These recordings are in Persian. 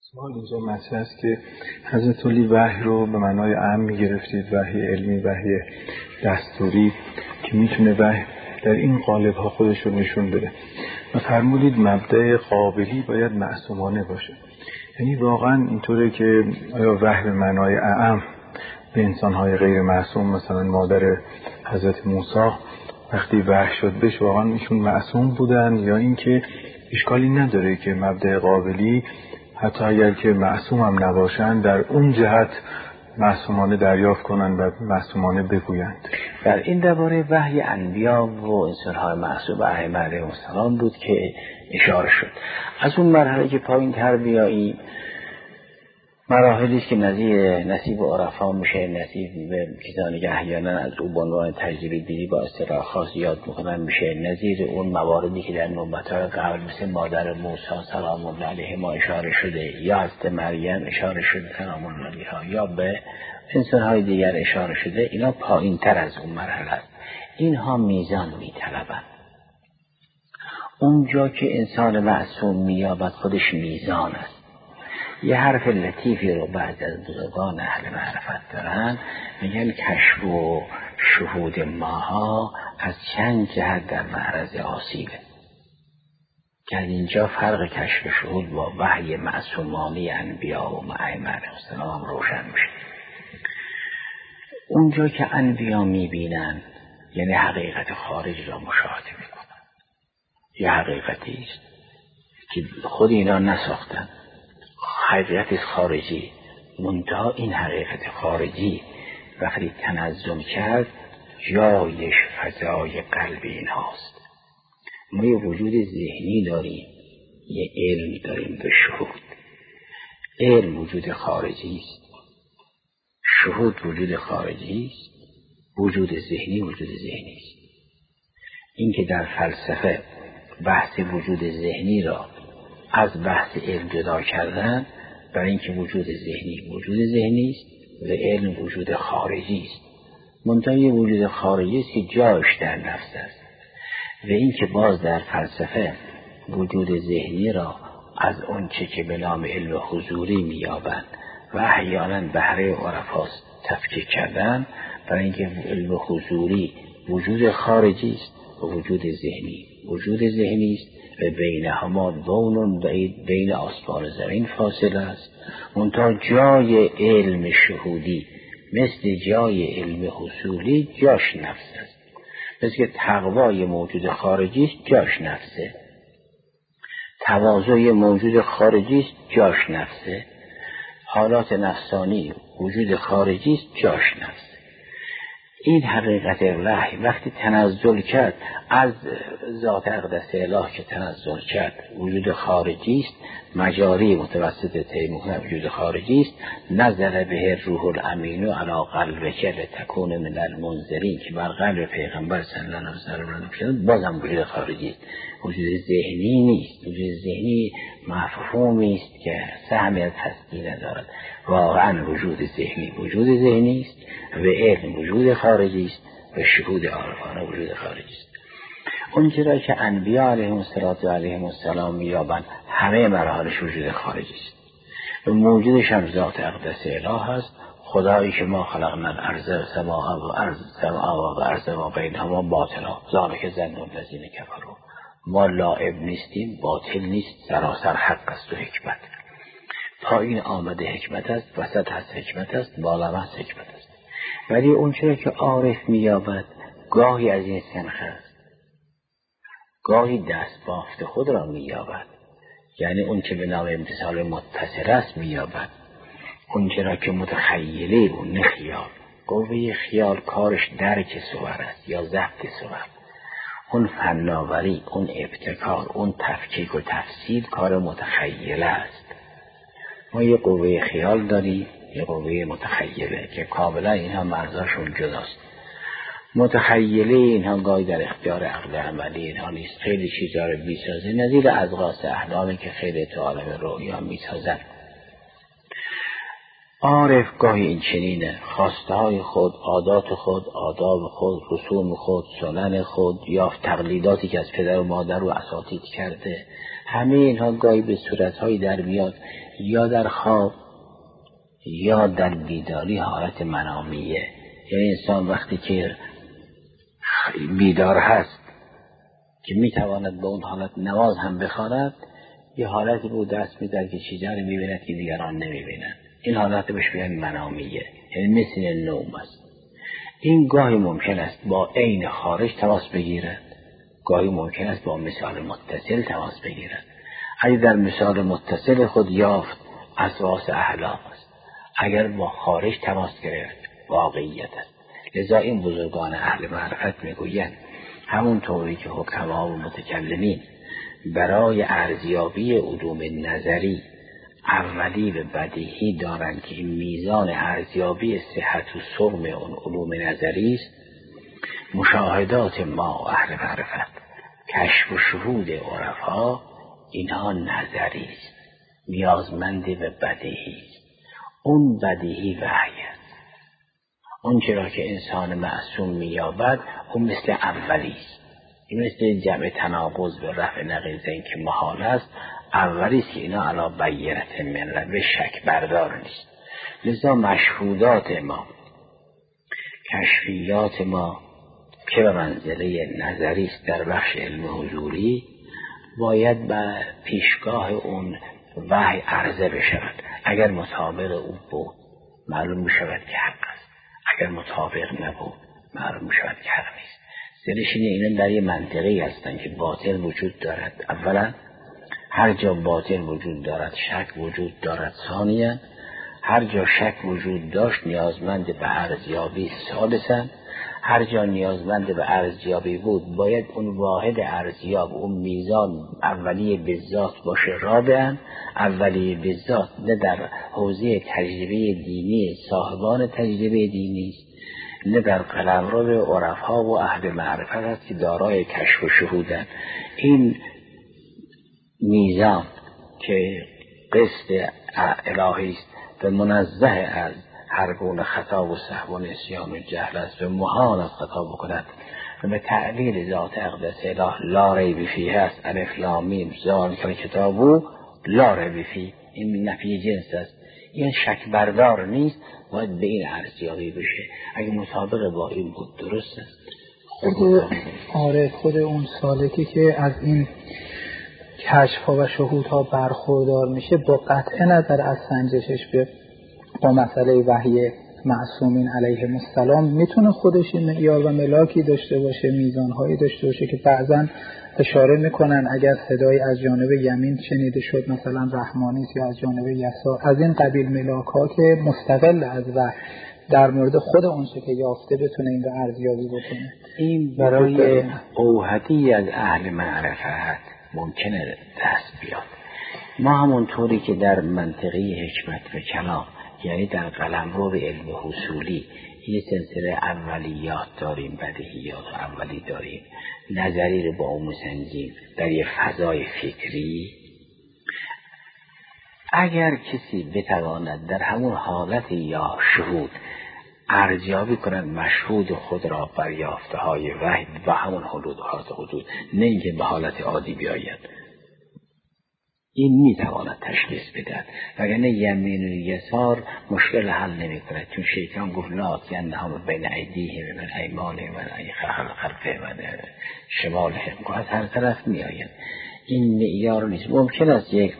سوال اینجا مطرح است که حضرت علی وحی رو به معنای عام می‌گرفتید، وحی علمی، وحی دستوری که میتونه وحی در این قالب ها خودش رو نشون بده و فرمودید مبدأ قابلی باید معصومانه باشه. یعنی واقعا اینطوره که آیا وحی به معنای عام به انسان‌های غیر معصوم مثلا مادر حضرت موسی وقتی وحی شد بهش واقعا ایشون معصوم بودن، یا اینکه اشکالی نداره که مبدأ قابلی حتی اگر که معصوم هم نباشن در اون جهت معصومانه دریافت کنن و معصومانه بگویند؟ در این درباره وحی انبیا و انسان‌های معصوم ائمه علیهم السلام بود که اشاره شد. از اون مرحله که پایین تر بیاییم مراحلی که نصیب عرفا میشه، نصیب به کسانی که احیانا از او به عنوان تجربه دیدی با اصطلاح خاص یاد میکنن میشه، نظیر اون مواردی که در نبوت‌های قبل مثل مادر موسی سلام الله علیها اشاره شده، یا حضرت مریم اشاره شده سلام الله علیها، یا به انسان‌های دیگر اشاره شده، اینا پایین تر از اون مرحله است. اینها میزان میطلبن. اونجا که انسان معصوم مییابد خودش میزان است. یه حرف لطیفی رو بعد از بزرگان اهل معرفت دارن، میگن کشف و شهود ماها از چند جهت در معرض آسیبه. که از اینجا فرق کشف و شهود با وحی معصومانه انبیا و ائمه علیهم السلام روشن میشه. اونجا که انبیا میبینن یعنی حقیقت خارج را مشاهده میکنن، یه حقیقتی است که خود اینا نساختن، حقیقت خارجی، منتها این حقیقت خارجی وقتی تنظم کرد جایش فضای قلب این هاست. ما یه وجود ذهنی داریم، یه علم داریم به شهود. علم وجود خارجی است، شهود وجود خارجی است، وجود ذهنی وجود ذهنی است. این که در فلسفه بحث وجود ذهنی را از بحث علم جدا کردن، برای اینکه وجود ذهنی است و علم وجود خارجی است. منتها یه وجود خارجی است که جایش در نفس است. و اینکه باز در فلسفه وجود ذهنی را از اون چه که به نام علم حضوری میابند و احیانا بهره عرفاست تفکیک کردن، برای اینکه علم حضوری وجود خارجی است و وجود ذهنی است و بینهما بون بعید، بین آسمان و زمین فاصله است. منتها جای علم شهودی مثل جای علم حصولی جاش نفس است. مثل که تقوای موجود خارجی است جاش نفسه، تواضع موجود خارجی است جاش نفسه، حالات نفسانی وجود خارجی است جاش نفسه. این حقیقت وحی وقتی تنزل کرد از ذات اقدس اله که تنزل کرد وجود خارجی است، مجاری متوسط تیمون وجود خارجی است. نزل به روح الامین علی قلبک لتکون من المنذرین که بر قلب پیغمبر صلی الله علیه و سلم بازم وجود خارجی است، وجود ذهنی نیست. وجود ذهنی مفهومی است که سهمی از هستی ندارد. واقعا وجود ذهنی است و علم وجود خارجی است و شهود عارفانه وجود خارجی است. اون چرا که انبیا علیهم السلام میابند همه مراحلش وجود خارجی است و موجودش هم ذات اقدس اله است. خدایی که ما خلقنا الارض و ارض و بینهما باطلا ذالک ظن الذین کفروا. ما لعب نیستیم، باطل نیست، سراسر حق است و حکمت. پایین آمده حکمت است، وسط هست حکمت است، بالا هست حکمت است. ولی اون چرا که عارف میابد گاهی از این سنخ است، گاهی دست بافت خود را میابد، یعنی اون که به نام امتصال متصل است میابد. اون چرا که متخیله و نه خیال، قوه خیال کارش درک صور است یا ضبط صور. اون فناوری، اون ابتکار، اون تفکیک و تفسیر کار متخیله است. ما یه قوه خیال داریم، یه قوه متخیله که کاملا اینها مرزاشون جداست. متخیله اینها گاهی در اختیار عقل عملی اینها نیست، خیلی چیزا رو میسازه، نظیر اضغاث احلامی که خیلی تو عالم رویا میسازن. عارف گاهی این چنینه، خواسته های خود، عادات خود، آداب خود، رسوم خود، سنن خود یا تقلیداتی که از پدر و مادر و اساتید کرده، همه اینها گاهی به صورتهایی در میاد، یا در خواب یا در بیداری حالت منامیه. یعنی انسان وقتی که بیدار هست که میتواند به اون حالت نماز هم بخواند، یه حالتی به دست میدن که چیزا رو میبیند که دیگران نمیبینن. این حالت بهش میگن منامیه، یعنی مثل نوم است. این گاهی ممکن است با عین خارج تماس بگیرد، گاهی ممکن است با مثال متصل تماس بگیرد. اگر در مثال متصل خود یافت اساس احلام است، اگر با خارج تماس گرفت واقعیت است. لذا این بزرگان اهل معرفت میگویند همون طوری که حکما و متکلمین برای ارزیابی علوم نظری اولی و بدیهی دارند که این میزان ارزیابی صحت و سقم اون علوم نظری است، مشاهدات ما و اهل معرفت، کشف و شهود عرفا، اینها نظری است، نیازمند به بدیهی است. اون بدیهی وحی است. اون چرا که انسان معصوم مییابد اون مثل اولی است. این مثل جمع تناقض به رفع نقیضین که محال است، اولی است که اینا علا بینت من رب شک بردار نیست. لذا مشهودات ما، کشفیات ما که به منزله نظری است در بخش علم حضوری، باید به پیشگاه اون وحی عرضه بشود. اگر مطابق او بود معلوم میشود که حق است، اگر مطابق نبود معلوم میشود که حق نیست. سرش اینه در یه منطقی هستن که باطل وجود دارد. اولا هر جا باطل وجود دارد شک وجود دارد. ثانیا هر جا شک وجود داشت نیازمند به ارزیابی. ثالثا هر جا نیازمند به ارزیابی بود باید اون واحد ارزیاب، اون میزان اولیه بالذات باشه. رابعا اولیه بالذات نه در حوزه تجربه دینی صاحبان تجربه دینی است، نه در قلمرو عرفا و اهل معرفت است که دارای کشف و شهودند. این میزان که قصد الهی است و منزه از هر گونه خطا و سهو و نسیان و جهل است و محال است خطا بکند و به تعلیل ذات اقدس اله لا ریب فیه است. الف لام میم ذالک کتابو لا ریب فیه، این نفی جنس است. این شک بردار نیست، باید به این ارزیابی بشه. اگه مطابق با این بود درست است. خود اون سالکی که از این کشف و شهودها برخوردار میشه با قطع نظر از سنجشش با مسئله وحی معصومین علیهم السلام میتونه خودش معیار و ملاکی داشته باشه، میزانهایی داشته باشه که بعضا اشاره میکنن اگر صدای از جانب یمین شنیده شد مثلا رحمانی یا از جانب یسار، از این قبیل ملاک ها که مستقل از وحی در مورد خود اونچه که یافته بتونه این رو ارزیابی بکنه. این برای اوحدی از اهل معرفت ممکنه دست بیاد. ما همونطوری که در منطقه حکمت و کلام، یعنی در قلمرو علم حصولی، یه سلسله اولیات داریم، بدیهیات اولی داریم، نظری رو با اون مسنجیم در یه فضای فکری. اگر کسی بتواند در همون حالت یا شهود ارزیابی کنند مشهود خود را بر یافته های وحی و همون حدود حدود، نه اینکه به حالت عادی بیاید، این میتواند تشخیص بدهد. وگرنه یمین و یسار مشکل حل نمی کند، چون شیطان گفت لا ینهم بین ایدیهم و ایمانهم و خلفهم و شمالهم، از هر طرف می آید. این معیار نیست. ممکن است یک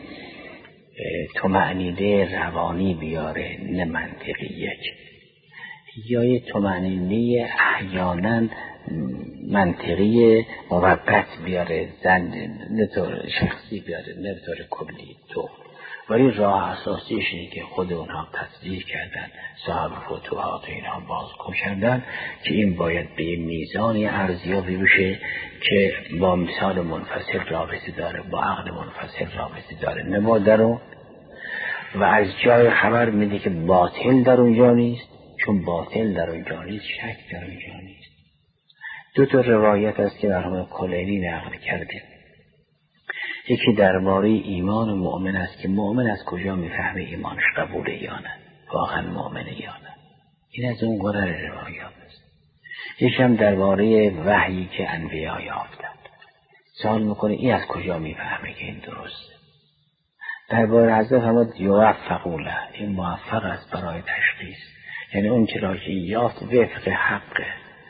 طمأنینه روانی بیاره نه منطقی، یک یا یک طمأنینه احیانا منطقی موقت بیاره، نه طور شخصی بیاره نه طور کلی تو. ولی راه اساسیش اینه که خود اونها تصدیق کردن، صاحب فتوحات اینها بازگو کردن که این باید به میزانی ارزیابی بشه که با مثال منفصل رابطه داره، با عقل منفصل رابطه داره، نه با درون. و از جای خبر میده که باطل در اونجا نیست، چون باطل در اونجا نیست شک در اونجا نیست. دو تا روایت است که مرحوم کلینی نقل کرده. یکی درباره ایمان مؤمن است که مؤمن از کجا میفهمه ایمانش قبوله یا نه، واقعا مؤمنه یا نه. این از اون قرار روایات است. یکی هم درباره وحیی که انبیا یافتند. سوال میکنه این از کجا میفهمه که این درسته؟ درباره حضرت فرمود یوفقوا له، این موفق است برای تشخیص، یعنی اون که را که یافت وفق حقه.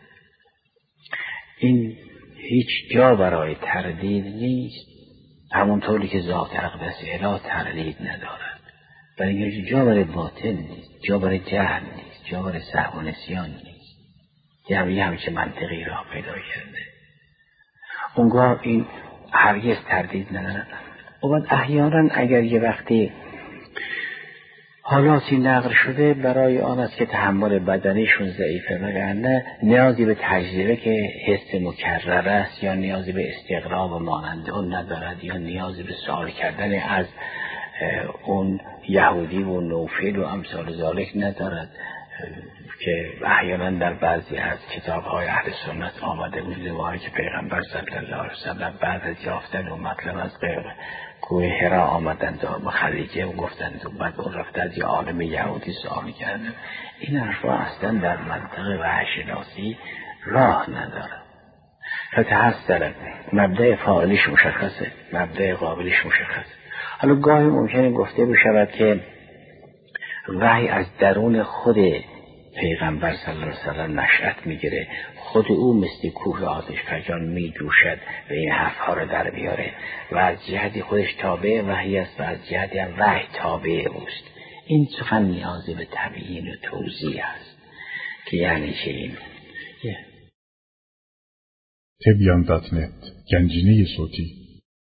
این هیچ جا برای تردید نیست، همونطوری که ذات اقدس اله تردید ندارد، برای جا برای باطل نیست، جا برای جهل نیست، جا برای سهو و نسیان نیست، یعنی همچه منطقی را پیدا کرده. اونگاه این هرگز تردید ندارد. و بعد احیانا اگر یه وقتی حالاتی نقل شده برای آن است که تحمل بدنیشون ضعیفه، وگرنه نیازی به تجربه که حس مکرر است یا نیازی به استقراب و مانند اون ندارد، یا نیازی به سوال کردن از اون یهودی و نوفل و امثال ذالک ندارد که احیانا در بعضی از کتاب‌های اهل سنت آمده بود روایی که پیغمبر صلی الله علیه وسلم بعد از یافتن و مطلب از کوه حرا آمدند و خدیجه و گفتند و بعد اون رفته از یه عالم یهودی سوال کردند. این حرفا اصلا در منطق وحی‌شناسی راه نداره. فتحسر مبدأ فاعلیش مشخصه، مبدأ قابلیش مشخصه. حالا گاهی ممکنه گفته بشود که وحی از درون خود پیغمبر صلی الله علیه وسلم نشأت میگیره، خود او مثل کوه آتش فجان میجوشد و این حرفها رو در بیاره و از جهت خودش تابع وحی است و از جهت هم وحی تابع اوست. این سخن نیازی به تبیین و توضیح است که یعنی چه این تبیان.net گنجینه صوتی